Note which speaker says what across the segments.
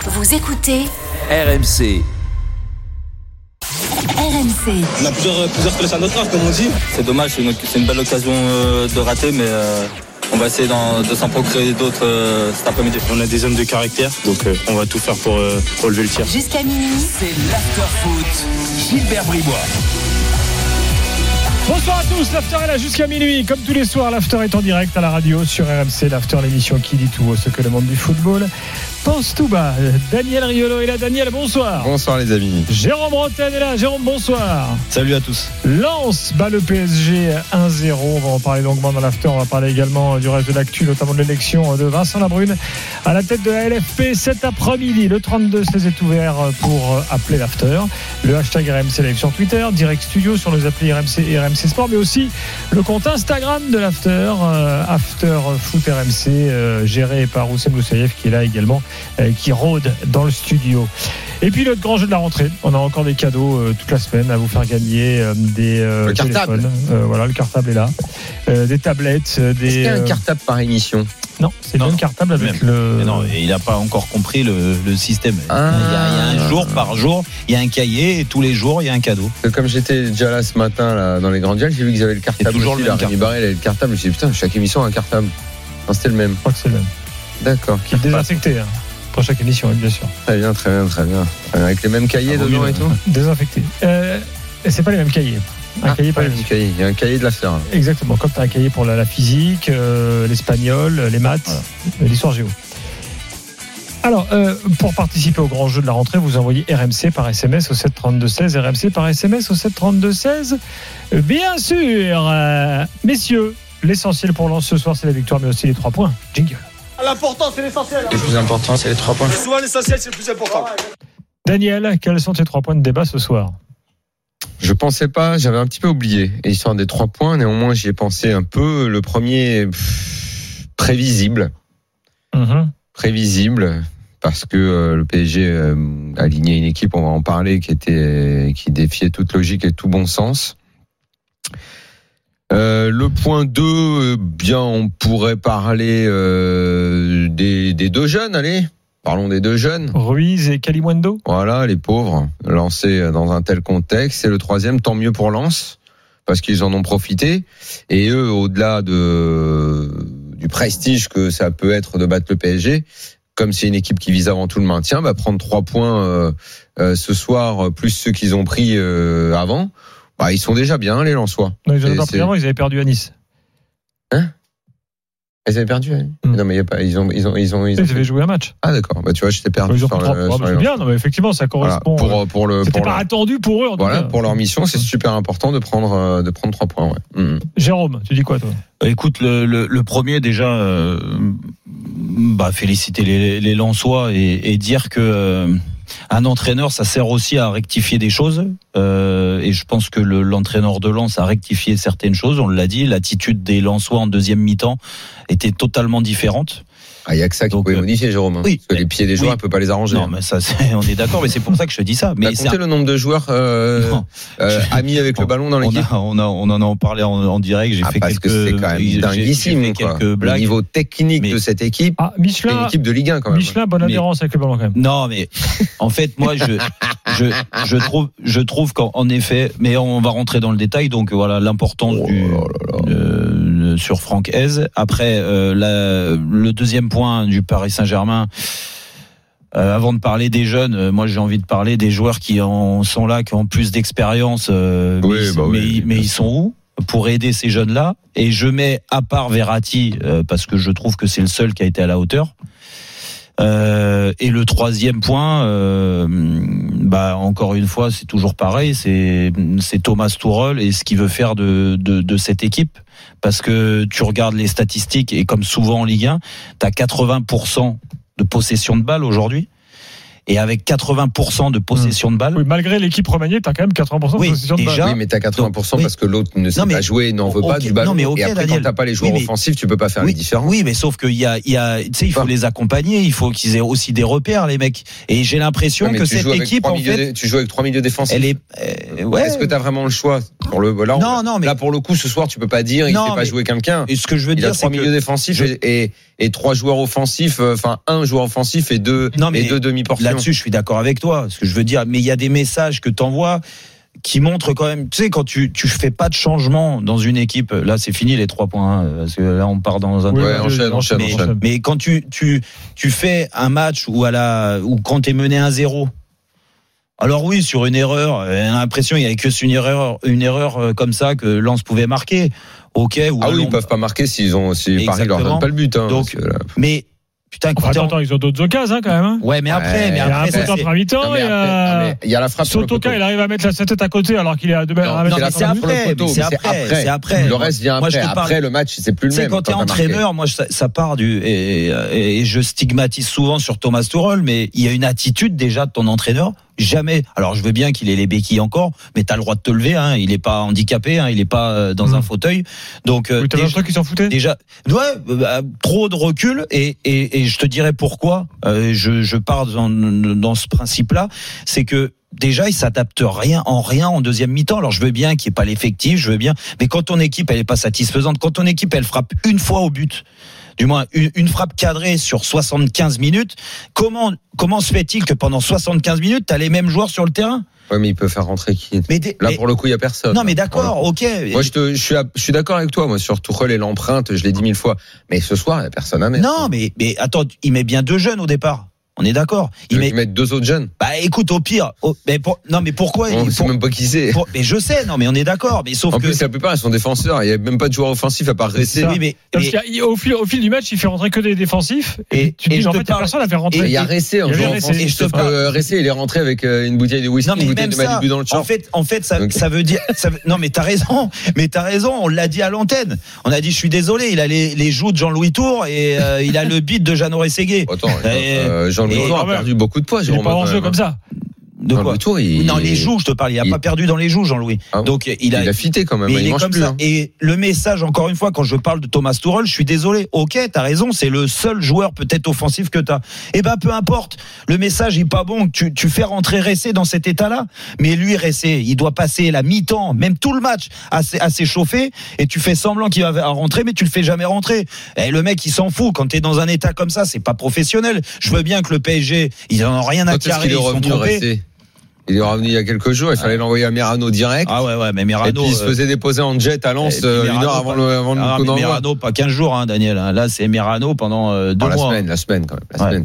Speaker 1: Vous écoutez
Speaker 2: RMC.
Speaker 1: RMC.
Speaker 3: On a plusieurs flèches à notre arc, comme on dit.
Speaker 4: C'est dommage, c'est une belle occasion de rater, mais on va essayer de s'en procurer d'autres cet après-midi.
Speaker 3: On a des hommes de caractère, donc on va tout faire pour relever le tir.
Speaker 1: Jusqu'à minuit,
Speaker 2: C'est l'after-foot. Gilbert Bribois.
Speaker 5: Bonsoir à tous, l'after est là jusqu'à minuit. Comme tous les soirs, l'after est en direct à la radio sur RMC. L'after, l'émission qui dit tout ce que le monde du football pense tout bas. Daniel Riolo est là. Daniel, bonsoir.
Speaker 6: Bonsoir les amis.
Speaker 5: Jérôme Bretagne est là. Jérôme, bonsoir.
Speaker 6: Salut à tous.
Speaker 5: Lens bat le PSG 1-0. On va en parler longuement dans l'after. On va parler également du reste de l'actu, notamment de l'élection de Vincent Labrune à la tête de la LFP cet après-midi. Le 32-16 est ouvert pour appeler l'after. Le hashtag RMC Live sur Twitter, Direct Studio sur les applis RMC et RMC Sport, mais aussi le compte Instagram de l'after, After Foot RMC, géré par Oussem Loussaïef qui est là également, qui rôde dans le studio. Et puis le grand jeu de la rentrée, on a encore des cadeaux toute la semaine à vous faire gagner, des
Speaker 6: le cartable.
Speaker 5: Voilà, le cartable est là, des tablettes, des.
Speaker 6: Est-ce qu'il y a un cartable par émission?
Speaker 5: Non, c'est le même cartable avec le.
Speaker 7: Mais non, il n'a pas encore compris le système. Il y a un jour par jour, il y a un cahier et tous les jours il y a un cadeau.
Speaker 6: Comme j'étais déjà là ce matin là, dans les grandes gueules, j'ai vu qu'ils avaient le cartable.
Speaker 7: toujours
Speaker 6: aussi,
Speaker 7: le même
Speaker 6: Rémi Barré avait le cartable. Je me suis dit putain, chaque émission a un cartable. Non, c'était le même.
Speaker 5: Je crois que c'est le même.
Speaker 6: D'accord.
Speaker 5: Qui est désinfecté pour chaque émission, bien sûr.
Speaker 6: Très bien. Avec les mêmes cahiers dedans et tout.
Speaker 5: Désinfecté. Et c'est pas les mêmes cahiers. Un cahier
Speaker 6: pas les mêmes cahiers. Il y a un cahier de l'after.
Speaker 5: Exactement. Comme tu as un cahier pour la physique, l'espagnol, les maths, l'histoire géo. Alors, pour participer au grand jeu de la rentrée, vous envoyez RMC par SMS au 732-16. RMC par SMS au 732-16. Bien sûr, messieurs, l'essentiel pour Lens ce soir, c'est la victoire, mais aussi les 3 points. Jingle.
Speaker 3: L'important, c'est l'essentiel.
Speaker 6: Le plus important, c'est les 3 points.
Speaker 3: Souvent, l'essentiel, c'est le plus important.
Speaker 5: Daniel, quels sont tes 3 points de débat ce soir?
Speaker 6: Je pensais pas, j'avais un petit peu oublié. L'histoire des 3 points, néanmoins, j'y ai pensé un peu. Le premier, prévisible. Prévisible, parce que le PSG a aligné une équipe, on va en parler, qui défiait toute logique et tout bon sens. Le point 2, bien, on pourrait parler des deux jeunes, allez. Parlons des deux jeunes.
Speaker 5: Ruiz et Kalimundo.
Speaker 6: Voilà, les pauvres, lancés dans un tel contexte. Et le troisième, tant mieux pour Lens, parce qu'ils en ont profité. Et eux, au-delà du prestige que ça peut être de battre le PSG, comme c'est une équipe qui vise avant tout le maintien, prendre 3 points ce soir, plus ceux qu'ils ont pris avant, ils sont déjà bien, les Lensois.
Speaker 5: Non, ils n'avaient pas pris avant, ils avaient perdu à Nice.
Speaker 6: Hein? Ils avaient perdu, hein. Non, mais il y a pas, ils
Speaker 5: avaient joué un match.
Speaker 6: Ah, d'accord. Tu vois, j'étais perdu sur
Speaker 5: c'est bien, non, mais effectivement, ça correspond.
Speaker 6: Voilà,
Speaker 5: c'était pas attendu pour eux, en tout cas.
Speaker 6: Pour leur mission, c'est super important de prendre 3 points, ouais.
Speaker 5: Jérôme, tu dis quoi, toi?
Speaker 7: Écoute, le premier, déjà, féliciter les Lensois et dire que, un entraîneur, ça sert aussi à rectifier des choses. Et je pense que l'entraîneur de Lens a rectifié certaines choses. On l'a dit, l'attitude des Lensois en deuxième mi-temps était totalement différente.
Speaker 6: Il n'y a que ça qui pouvait modifier, Jérôme.
Speaker 7: Oui,
Speaker 6: parce que les pieds des joueurs, ne peut pas les arranger.
Speaker 7: Non, mais ça, on est d'accord, mais c'est pour ça que je dis ça. Mais
Speaker 6: comptez le nombre de joueurs amis avec le ballon dans l'équipe.
Speaker 7: On en a parlé en direct. J'ai fait
Speaker 6: parce
Speaker 7: quelques.
Speaker 6: Que c'est quand même dinguissime, quoi. Le niveau technique de cette équipe.
Speaker 5: Michelin,
Speaker 6: c'est une équipe de Ligue 1 quand même.
Speaker 5: Michelin, bonne adhérence avec le ballon quand même.
Speaker 7: Non, mais en fait, moi, je trouve qu'en effet, mais on va rentrer dans le détail. Donc voilà, l'importance sur Franck Hez. Après, le deuxième point du Paris Saint-Germain. Avant de parler des jeunes, moi j'ai envie de parler des joueurs qui sont là, qui ont plus d'expérience. Mais ils sont où pour aider ces jeunes-là? Et je mets à part Verratti parce que je trouve que c'est le seul qui a été à la hauteur. Et le troisième point, encore une fois, c'est toujours pareil, c'est Thomas Tuchel et ce qu'il veut faire de cette équipe. Parce que tu regardes les statistiques et comme souvent en Ligue 1, t'as 80% de possession de balle aujourd'hui. et avec 80% de possession de balle.
Speaker 5: Oui, malgré l'équipe remaniée, t'as quand même 80% de possession de balle.
Speaker 6: Oui, mais t'as 80% parce que l'autre ne sait pas jouer, n'en veut pas du ballon. Et après, quand t'as pas les joueurs offensifs, tu peux pas faire les différences.
Speaker 7: Oui, mais sauf qu'il y a, tu sais, il faut les accompagner, il faut qu'ils aient aussi des repères, les mecs. Et j'ai l'impression que cette équipe, en fait,
Speaker 6: tu joues avec 3 milieux défensifs.
Speaker 7: Elle est,
Speaker 6: Est-ce que t'as vraiment le choix là, pour le coup, ce soir, tu peux pas dire, il fait pas jouer quelqu'un.
Speaker 7: Et ce que je veux dire,
Speaker 6: c'est 3 milieux défensifs et 3 joueurs offensifs, enfin, un joueur offensif et deux demi-portions.
Speaker 7: Là-dessus, je suis d'accord avec toi. Ce que je veux dire, mais il y a des messages que t'envoies qui montrent quand même, tu sais, quand tu fais pas de changement dans une équipe, là c'est fini les 3 points, parce que là on part dans un
Speaker 6: enchaîne.
Speaker 7: Mais quand tu fais un match où quand t'es mené 1-0, alors oui, sur une erreur, j'ai l'impression qu'il y avait que une erreur comme ça que Lens pouvait marquer. OK,
Speaker 6: ils peuvent pas marquer si Paris leur donne pas le but, hein.
Speaker 7: Donc, mais putain,
Speaker 5: attends, ils ont d'autres occasions quand même.
Speaker 7: Ouais, mais après,
Speaker 5: il y a un faute en première mi-temps. Il
Speaker 6: y a la frappe sur le poteau.
Speaker 5: Sotoka, il arrive à mettre sa tête à côté alors qu'il est à 2 mètres.
Speaker 7: Non, mais c'est après.
Speaker 6: Le reste vient après. Après, le match, c'est plus le même.
Speaker 7: Quand t'es entraîneur, moi, ça part et je stigmatise souvent sur Thomas Tuchel, mais il y a une attitude déjà de ton entraîneur. Jamais. Alors je veux bien qu'il ait les béquilles encore, mais t'as le droit de te lever. Hein. Il est pas handicapé, hein. Il est pas dans un fauteuil. Donc
Speaker 5: t'as l'impression qu'il s'en foutait.
Speaker 7: Déjà, trop de recul et je te dirais pourquoi. Je pars dans ce principe-là, c'est que déjà il s'adapte rien en deuxième mi-temps. Alors je veux bien qu'il n'y ait pas l'effectif, je veux bien, mais quand ton équipe elle est pas satisfaisante, quand ton équipe elle frappe une fois au but, du moins une frappe cadrée sur 75 minutes, comment se fait-il que pendant 75 minutes t'as les mêmes joueurs sur le terrain?
Speaker 6: Ouais, mais il peut faire rentrer qui? Pour le coup, il y a personne.
Speaker 7: Non, mais d'accord, OK.
Speaker 6: Moi, je suis d'accord avec toi, moi, sur Tuchel et l'empreinte, je l'ai dit 1000 fois. Mais ce soir, il y a personne à mettre.
Speaker 7: Non, mais attends, il met bien 2 jeunes au départ. On est d'accord.
Speaker 6: Il met 2 autres jeunes.
Speaker 7: Bah écoute, au pire. Mais pourquoi
Speaker 6: on sait même pas qui c'est.
Speaker 7: Mais je sais, non, mais on est d'accord. Mais sauf
Speaker 6: en plus, la plupart ils sont défenseurs. Il y a même pas de joueurs offensifs à part Ressé.
Speaker 5: Oui, parce qu'au fil du match, il fait rentrer que des défensifs. Et tu dis en fait, il y a personne à faire rentrer.
Speaker 6: Il y a Ressé en joueur offensif. Sauf que Ressé, il est rentré avec une bouteille de whisky, une bouteille de Malibu dans le champ.
Speaker 7: En fait, ça veut dire. Non, mais t'as raison. On l'a dit à l'antenne. On a dit, je suis désolé. Il a les joues de Jean-Louis Tour et il a le beat de Jeannot Rességuier.
Speaker 6: Attends, Jean-Louis Tour a perdu beaucoup de poids.
Speaker 5: Il n'est pas en jeu comme ça.
Speaker 7: De quoi? Non, les joues, je te parle. Il a pas perdu dans les joues, Jean-Louis. Donc il a
Speaker 6: fité quand même.
Speaker 7: Mais il est
Speaker 6: mange
Speaker 7: comme
Speaker 6: plus,
Speaker 7: ça.
Speaker 6: hein.
Speaker 7: Et le message, encore une fois, quand je parle de Thomas Tuchel, je suis désolé. OK, t'as raison. C'est le seul joueur peut-être offensif que t'as. Eh ben, peu importe. Le message est pas bon. Tu fais rentrer Ressé dans cet état-là. Mais lui, Ressé, il doit passer la mi-temps, même tout le match, à s'échauffer. Et tu fais semblant qu'il va rentrer, mais tu le fais jamais rentrer. Et le mec, il s'en fout. Quand t'es dans un état comme ça, c'est pas professionnel. Je veux bien que le PSG, ils en ont rien à carrer. Ils sont trompés.
Speaker 6: Il est revenu il y a quelques jours, il fallait l'envoyer à Merano direct.
Speaker 7: Ah ouais, mais Merano.
Speaker 6: Et puis il se faisait déposer en jet à Lens 1 heure avant le coup d'envoi.
Speaker 7: Merano, pas 15 jours, hein, Daniel. Là, c'est Merano pendant 2 mois.
Speaker 6: La semaine quand même.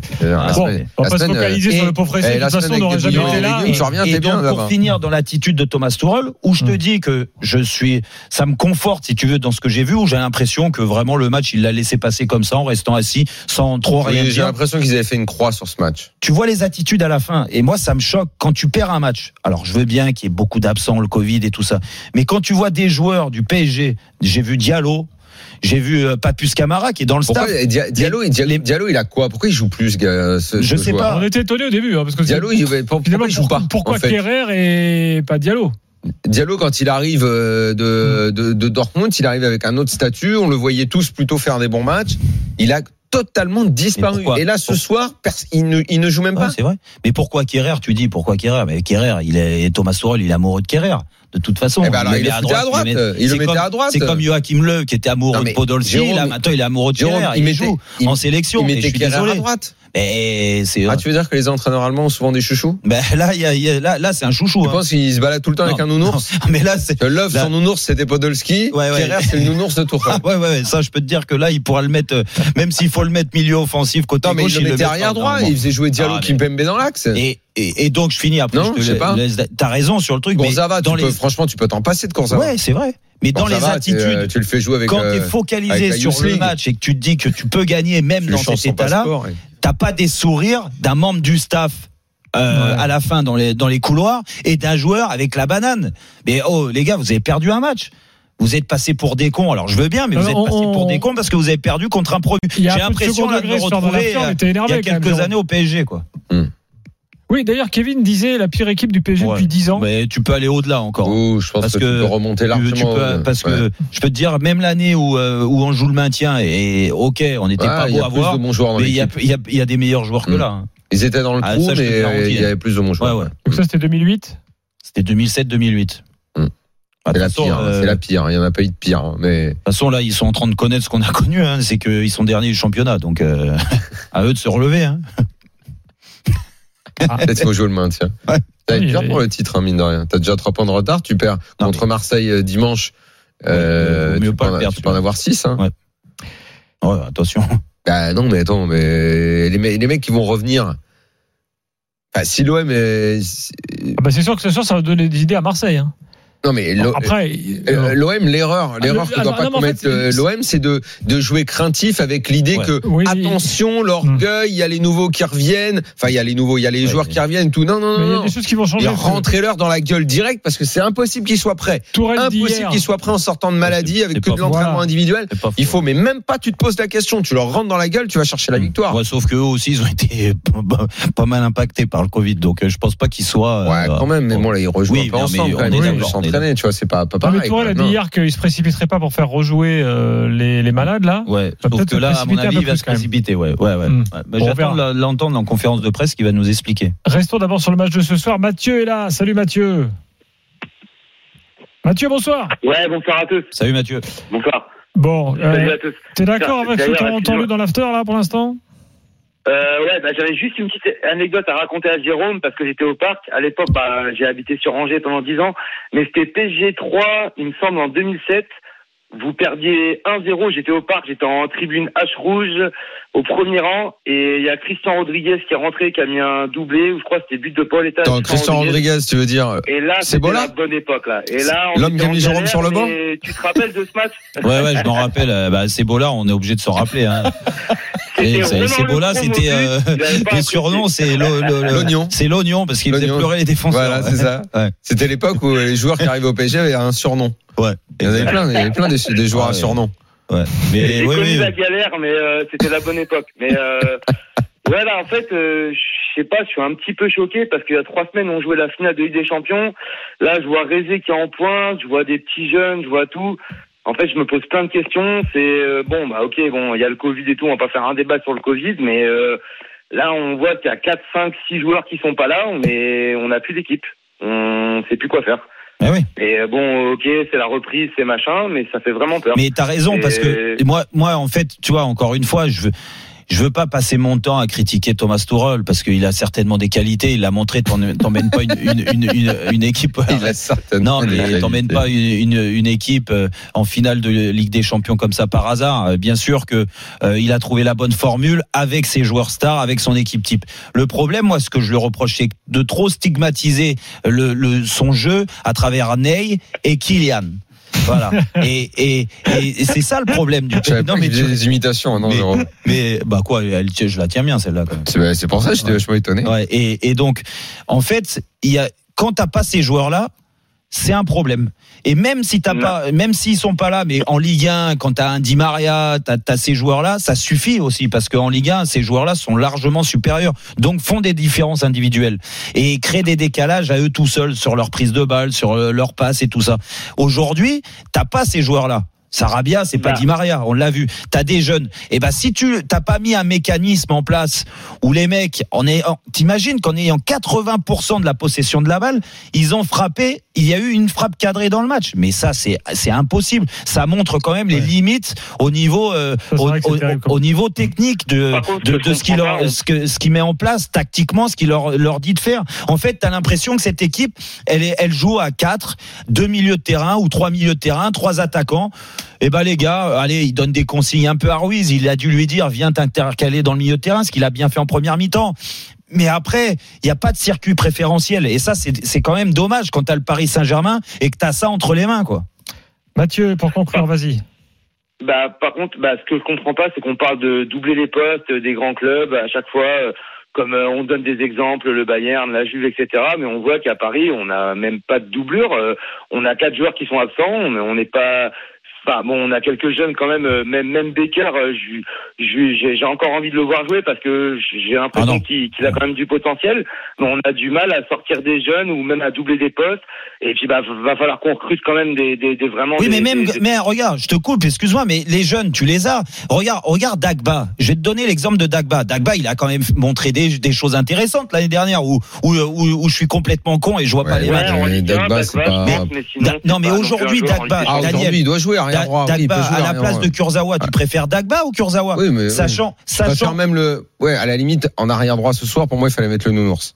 Speaker 5: On va pas se focaliser sur le pauvre Ressé. De toute façon, on n'aurait jamais été là.
Speaker 7: Et donc, pour finir dans l'attitude de Thomas Tuchel, où je te dis que ça me conforte, si tu veux, dans ce que j'ai vu, où j'ai l'impression que vraiment le match, il l'a laissé passer comme ça, en restant assis, sans trop rien dire.
Speaker 6: J'ai l'impression qu'ils avaient fait une croix sur ce match.
Speaker 7: Tu vois les attitudes à la fin. Et moi, ça me choque quand tu perds un match. Alors, je veux bien qu'il y ait beaucoup d'absents, le Covid et tout ça. Mais quand tu vois des joueurs du PSG, j'ai vu Diallo, j'ai vu Papus Camara qui est dans le staff.
Speaker 6: Diallo, il a quoi? Pourquoi il joue plus,
Speaker 7: je sais pas.
Speaker 5: On était étonnés au début, parce que
Speaker 6: Diallo, pourquoi il joue pas?
Speaker 5: Pourquoi Kerrer et pas Diallo?
Speaker 6: Diallo, quand il arrive de Dortmund, il arrive avec un autre statut. On le voyait tous plutôt faire des bons matchs. Il a totalement disparu. Et là, ce soir, il ne joue même pas.
Speaker 7: C'est vrai. Mais pourquoi Kerrer? Tu dis pourquoi Kerrer? Mais Kerrer, Thomas Tuchel, il est amoureux de Kerrer. De toute façon,
Speaker 6: il le mettait à droite. Il le mettait à droite.
Speaker 7: C'est comme Joachim Löw qui était amoureux de Podolski. Là, maintenant, il est amoureux de Kerrer. Il joue en sélection.
Speaker 6: Il mettait Kerrer à droite. Tu veux dire que les entraîneurs allemands ont souvent des chouchous?
Speaker 7: Là, c'est un chouchou.
Speaker 6: Je pense qu'il se balade tout le temps avec un nounours.
Speaker 7: Mais là, c'est
Speaker 6: Löw, son nounours, c'était Podolski. Kerrer, c'est le nounours de Tuchel.
Speaker 7: Ouais. Ça, je peux te dire que là, il pourra le mettre, même s'il faut le mettre milieu offensif côté gauche.
Speaker 6: Il le mettait arrière droit. Il faisait jouer Diallo, Kimpembe dans l'axe.
Speaker 7: Et donc, je finis après.
Speaker 6: Je sais pas.
Speaker 7: T'as raison sur le truc.
Speaker 6: Kurzawa, franchement, tu peux t'en passer de Kurzawa.
Speaker 7: Ouais, c'est vrai. Mais dans les attitudes,
Speaker 6: tu le fais jouer avec.
Speaker 7: Quand t'es focalisé sur le match et que tu te dis que tu peux gagner même dans cet état-là, t'as pas des sourires d'un membre du staff à la fin dans les couloirs et d'un joueur avec la banane. Mais les gars, vous avez perdu un match. Vous êtes passé pour des cons. Alors je veux bien, mais vous êtes passé pour des cons parce que vous avez perdu contre un produit. J'ai l'impression de me retrouver il y a quelques années au PSG, quoi.
Speaker 5: Oui, d'ailleurs, Kevin disait la pire équipe du PSG depuis 10 ans.
Speaker 7: Mais tu peux aller au-delà encore.
Speaker 6: Oh, je pense que tu peux remonter largement.
Speaker 7: Parce que je peux te dire, même l'année où on joue le maintien, et ok, on n'était pas beau à voir, mais il y a des meilleurs joueurs que là.
Speaker 6: Ils étaient dans le trou, mais il y avait plus de bons joueurs.
Speaker 5: Ouais. Donc ça, c'était 2008 ?
Speaker 7: C'était 2007-2008.
Speaker 6: C'est la pire, c'est la pire. Il n'y en a pas eu de pire. Mais...
Speaker 7: De toute façon, là, ils sont en train de connaître ce qu'on a connu. C'est qu'ils sont derniers du championnat. Donc, à eux de se relever.
Speaker 6: Peut-être qu'il faut jouer le maintien. Ouais. Ça va être dur pour le titre, mine de rien. T'as déjà 3 points de retard. Tu perds contre Marseille dimanche. Tu peux en avoir 6.
Speaker 7: Ouais, attention.
Speaker 6: Bah non, mais attends, mais les mecs qui vont revenir. Enfin, si l'OM est...
Speaker 5: c'est sûr que ce soir, ça va donner des idées à Marseille.
Speaker 6: Non, mais
Speaker 5: après,
Speaker 6: l'OM, l'erreur que doit pas commettre l'OM, c'est de jouer craintif avec l'idée que attention, l'orgueil, il y a les nouveaux qui reviennent. Enfin, il y a les joueurs qui reviennent, tout. Non.
Speaker 5: Il y a des choses qui vont changer.
Speaker 6: Rentrez-leur dans la gueule direct parce que c'est impossible qu'ils soient prêts. Impossible qu'ils soient prêts en sortant de maladie avec que de l'entraînement individuel. Il faut, mais même pas, tu te poses la question, tu leur rentres dans la gueule, tu vas chercher la victoire.
Speaker 7: Ouais, sauf qu'eux aussi, ils ont été pas mal impactés par le Covid, donc je pense pas qu'ils soient.
Speaker 6: Ouais, quand même, mais bon, là, ils rejouent un peu ensemble. Tu vois, c'est pas pareil.
Speaker 5: Mais Tourelle a dit hier qu'il se précipiterait pas pour faire rejouer les malades là.
Speaker 7: Ouais. Sauf que là, à mon avis, il va se précipiter. Ouais. J'attends de l'entendre en conférence de presse qui va nous expliquer.
Speaker 5: Restons d'abord sur le match de ce soir. Mathieu est là. Salut Mathieu. Mathieu, bonsoir.
Speaker 1: Ouais, bonsoir à tous.
Speaker 7: Salut Mathieu.
Speaker 1: Bonsoir.
Speaker 5: Bon,
Speaker 1: salut à tous.
Speaker 5: T'es d'accord avec ce que t'as entendu dans l'after là pour l'instant?
Speaker 1: J'avais juste une petite anecdote à raconter à Jérôme parce que j'étais au parc. À l'époque, j'ai habité sur Angers pendant 10 ans. Mais c'était PSG 3, il me semble, en 2007. Vous perdiez 1-0, j'étais au parc, j'étais en tribune H rouge au premier rang et il y a Christian Rodriguez qui est rentré, qui a mis un doublé, ou je crois que c'était but de Paul État.
Speaker 6: Christian Rodriguez, tu veux dire?
Speaker 1: Et là, c'était la bonne époque, là. Et là,
Speaker 6: l'homme qui a mis Jérôme sur le banc?
Speaker 1: Tu te rappelles de ce match?
Speaker 7: Ouais, je m'en rappelle. C'est beau là, on est obligé de s'en rappeler, c'est beau là, c'était le surnom, c'est
Speaker 6: l'oignon.
Speaker 7: C'est l'oignon parce qu'il faisait pleurer les défenseurs.
Speaker 6: Voilà, c'est ça. Ouais. C'était l'époque où les joueurs qui arrivaient au PSG avaient un surnom.
Speaker 7: Ouais.
Speaker 6: Il y en avait plein des joueurs à surnom.
Speaker 7: Ouais. Mais
Speaker 1: j'ai connu la galère, mais c'était la bonne époque. Mais là, en fait, je sais pas, je suis un petit peu choqué parce qu'il y a 3 semaines, on jouait la finale de Ligue des Champions. Là, je vois Rézé qui est en pointe, je vois des petits jeunes, je vois tout. En fait, je me pose plein de questions. C'est il y a le Covid et tout, on va pas faire un débat sur le Covid, mais là, on voit qu'il y a 4, 5, 6 joueurs qui sont pas là, mais on n'a plus d'équipe. On sait plus quoi faire.
Speaker 7: Ah oui.
Speaker 1: Et c'est la reprise, c'est machin, mais ça fait vraiment peur.
Speaker 7: Mais t'as raison, parce que moi, en fait, tu vois, encore une fois, je veux pas passer mon temps à critiquer Thomas Tuchel parce qu'il a certainement des qualités. Il l'a montré. T'emmènes pas une équipe.
Speaker 6: Il a certainement.
Speaker 7: Non, mais t'emmènes pas une équipe en finale de Ligue des Champions comme ça par hasard. Bien sûr que il a trouvé la bonne formule avec ses joueurs stars, avec son équipe type. Le problème, moi, ce que je lui reproche, c'est de trop stigmatiser son jeu à travers Ney et Kylian. Voilà. Et c'est ça le problème du
Speaker 6: pays. Non, mais des imitations, non,
Speaker 7: mais quoi, je la tiens bien celle-là quand même.
Speaker 6: C'est pour ça que j'étais vachement étonné.
Speaker 7: Ouais, et donc, en fait, quand t'as pas ces joueurs-là, c'est un problème. Et même si même s'ils sont pas là, mais en Ligue 1, quand t'as un Di Maria, t'as ces joueurs-là, ça suffit aussi parce qu'en Ligue 1, ces joueurs-là sont largement supérieurs. Donc, font des différences individuelles et créent des décalages à eux tout seuls sur leur prise de balle, sur leur passe et tout ça. Aujourd'hui, t'as pas ces joueurs-là. Sarabia, c'est pas Di Maria, on l'a vu. T'as des jeunes. Et si t'as pas mis un mécanisme en place où les mecs, t'imagines qu'en ayant 80% de la possession de la balle, ils ont frappé, il y a eu une frappe cadrée dans le match. Mais ça, c'est impossible. Ça montre quand même les limites au niveau, au niveau technique de ce qu'il met en place tactiquement, ce qu'il leur dit de faire. En fait, t'as l'impression que cette équipe, elle joue à 4, 2 milieux de terrain ou 3 milieux de terrain, 3 attaquants. Les gars, allez, il donne des consignes un peu à Ruiz. Il a dû lui dire, viens t'intercaler dans le milieu de terrain, ce qu'il a bien fait en première mi-temps. Mais après, il n'y a pas de circuit préférentiel. Et ça, c'est quand même dommage quand t'as le Paris Saint-Germain et que t'as ça entre les mains, quoi.
Speaker 5: Mathieu, pour conclure, vas-y.
Speaker 1: Par contre, ce que je comprends pas, c'est qu'on parle de doubler les postes des grands clubs à chaque fois. Comme on donne des exemples, le Bayern, la Juve, etc. Mais on voit qu'à Paris, on n'a même pas de doublure. On a 4 joueurs qui sont absents. On n'est pas Enfin, bon, on a quelques jeunes quand même, même Becker, j'ai encore envie de le voir jouer parce que j'ai l'impression qu'il a quand même du potentiel, mais on a du mal à sortir des jeunes ou même à doubler des postes. Et puis, va falloir qu'on recrute quand même des vraiment.
Speaker 7: Oui, mais regarde, je te coupe, excuse-moi, mais les jeunes, tu les as. Regarde Dagba. Je vais te donner l'exemple de Dagba. Dagba, il a quand même montré des choses intéressantes l'année dernière où je suis complètement con et je vois pas les matchs.
Speaker 6: Dagba, c'est pas.
Speaker 7: Non, mais aujourd'hui, Dagba,
Speaker 6: Daniel, il doit jouer arrière droit.
Speaker 7: Dagba, à la place de Kurzawa, tu préfères Dagba ou Kurzawa?
Speaker 6: Oui, mais
Speaker 7: sachant
Speaker 6: même à la limite, en arrière droit ce soir, pour moi, il fallait mettre le nounours.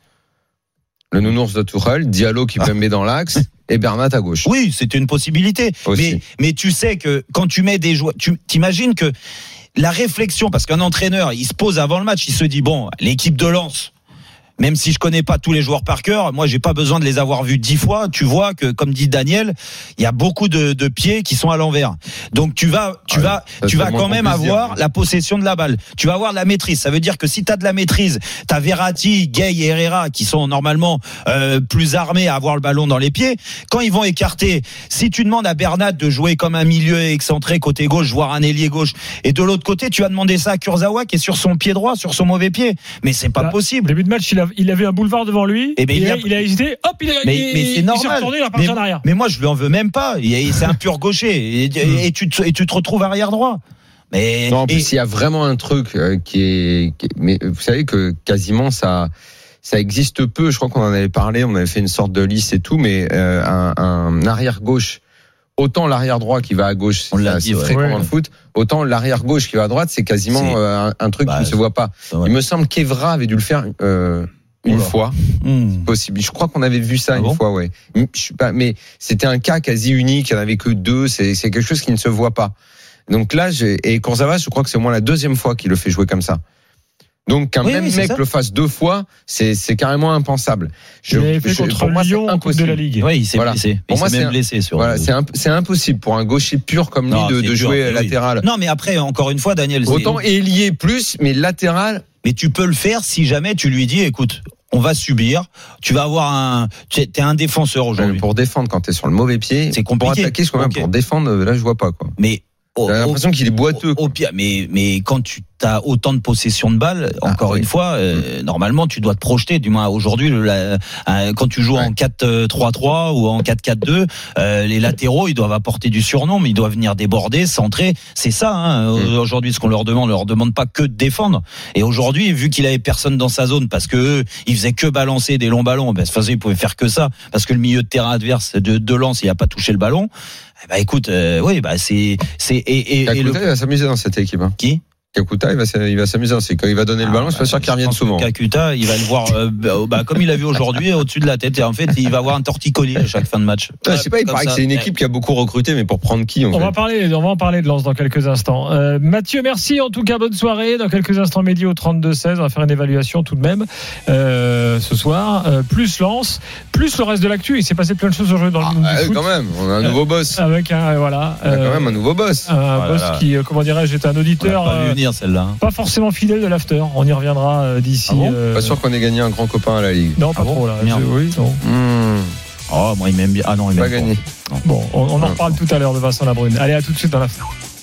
Speaker 6: Le nounours de Tourelle, Diallo qui peut me mettre dans l'axe et Bernat à gauche.
Speaker 7: Oui, c'était une possibilité. Mais tu sais que quand tu mets des joueurs, tu t'imagines que la réflexion, parce qu'un entraîneur, il se pose avant le match, il se dit bon, l'équipe de Lens, même si je connais pas tous les joueurs par cœur, moi j'ai pas besoin de les avoir vus 10 fois. Tu vois que, comme dit Daniel, il y a beaucoup de pieds qui sont à l'envers. Donc tu vas quand même avoir la possession de la balle. Tu vas avoir de la maîtrise. Ça veut dire que si t'as de la maîtrise, t'as Verratti, Gay et Herrera qui sont normalement plus armés à avoir le ballon dans les pieds. Quand ils vont écarter, si tu demandes à Bernat de jouer comme un milieu excentré côté gauche, voire un ailier gauche, et de l'autre côté tu as demandé ça à Kurzawa qui est sur son pied droit, sur son mauvais pied. Mais c'est pas possible.
Speaker 5: Début de match, il avait un boulevard devant lui. Et il a hésité. Hop,
Speaker 7: mais c'est normal.
Speaker 5: Il s'est retourné, il a parti en arrière.
Speaker 7: Mais moi, je lui en veux même pas. C'est un pur gaucher. Et tu te retrouves arrière droit. Mais
Speaker 6: non, en plus, il y a vraiment un truc mais vous savez que quasiment ça existe peu. Je crois qu'on en avait parlé. On avait fait une sorte de liste et tout, mais un arrière gauche. Autant l'arrière droit qui va à gauche, c'est fréquent dans le foot, autant l'arrière gauche qui va à droite, c'est quasiment un truc qui ne se voit pas. Il me semble qu'Evra avait dû le faire une fois, possible. Je crois qu'on avait vu ça une fois, ouais. Je suis pas, mais c'était un cas quasi unique. Il n'y en avait que 2. C'est quelque chose qui ne se voit pas. Donc là, et Kurzawa, je crois que c'est au moins la 2e fois qu'il le fait jouer comme ça. Donc qu'un mec le fasse 2 fois, c'est carrément impensable.
Speaker 5: Pour moi, c'est impossible. De la Ligue.
Speaker 7: Oui, il s'est blessé.
Speaker 6: Pour moi,
Speaker 7: c'est blessé sur.
Speaker 6: C'est impossible pour un gaucher pur comme lui de jouer latéral.
Speaker 7: Non, mais après, encore une fois, Daniel.
Speaker 6: Autant ailier plus, mais latéral.
Speaker 7: Mais tu peux le faire si jamais tu lui dis, écoute, on va subir. Tu vas avoir t'es un défenseur aujourd'hui.
Speaker 6: Pour défendre quand t'es sur le mauvais pied,
Speaker 7: c'est compliqué.
Speaker 6: Pour attaquer, pour défendre, là, je vois pas quoi.
Speaker 7: Mais
Speaker 6: j'ai l'impression qu'il est boiteux.
Speaker 7: Au pire, mais quand tu as autant de possession de balles, encore une fois, normalement tu dois te projeter. Du moins aujourd'hui, quand tu joues en 4-3-3 ou en 4-4-2, les latéraux ils doivent apporter du surnom, mais ils doivent venir déborder, centrer. C'est ça. Aujourd'hui, ce qu'on leur demande pas que de défendre. Et aujourd'hui, vu qu'il avait personne dans sa zone, parce que il faisait que balancer des longs ballons, de toute façon il pouvait faire que ça, parce que le milieu de terrain adverse de Lens, il a pas touché le ballon. Écoute, c'est
Speaker 6: Kakuta, il va s'amuser dans cette équipe.
Speaker 7: Qui?
Speaker 6: Kakuta, il va s'amuser. C'est quand il va donner le ballon, je suis pas sûr qu'il revienne souvent.
Speaker 7: Kakuta, il va le voir, comme il a vu aujourd'hui, au-dessus de la tête. Et en fait, il va avoir un torticolis à chaque fin de match.
Speaker 6: Je sais pas, il paraît que c'est une équipe qui a beaucoup recruté, mais pour prendre qui,
Speaker 5: on va en parler de Lens dans quelques instants. Mathieu, merci. En tout cas, bonne soirée. Dans quelques instants, Mehdi au 32-16. On va faire une évaluation tout de même, ce soir. Plus Lens, plus le reste de l'actu. Il s'est passé plein de choses aujourd'hui dans le monde du foot.
Speaker 6: Quand même, on a un nouveau boss.
Speaker 5: Avec
Speaker 6: quand même un nouveau boss.
Speaker 5: Un boss qui, comment dirais-je, est un auditeur.
Speaker 7: Celle-là.
Speaker 5: Pas forcément fidèle de l'after. On y reviendra d'ici.
Speaker 6: Pas sûr qu'on ait gagné un grand copain à la Ligue.
Speaker 5: Non, pas trop là. Oui, non.
Speaker 7: Oh, moi il m'aime bien. Ah non, il m'aime
Speaker 6: pas gagné.
Speaker 5: Bon, on en reparle tout à l'heure de Vincent Labrune. Allez, à tout de suite dans l'after.